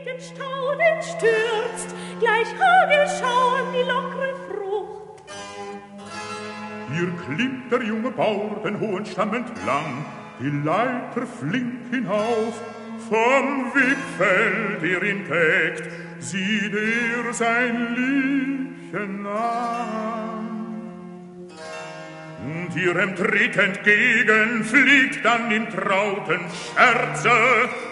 Regenstauden stürzt, gleich Hagelschauern die lockere Frucht. Hier klimmt der junge Bauer den hohen Stamm entlang, die Leiter flink hinauf. Vom Wipfel, der ihn trägt, sieht er sein Liebchen an. Und ihrem Tritt entgegen fliegt dann im trauten Scherze